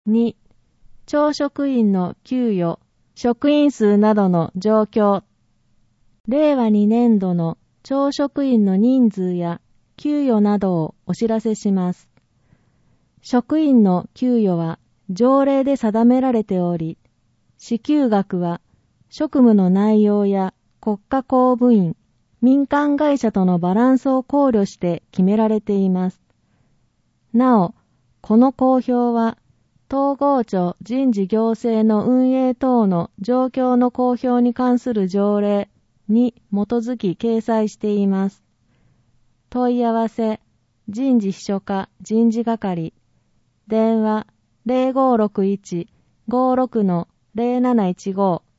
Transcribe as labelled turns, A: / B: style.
A: 2、町職員の給与、職員数などの状況。令和2年度の町職員の人数や給与などをお知らせします。職員の給与は条例で定められており、支給額は職務の内容や国家公務員、民間会社とのバランスを考慮して決められています。なお、この公表は、統合庁人事行政の運営等の状況の公表に関する条例に基づき掲載しています。問い合わせ、人事秘書課人事係、電話 0561-56-0715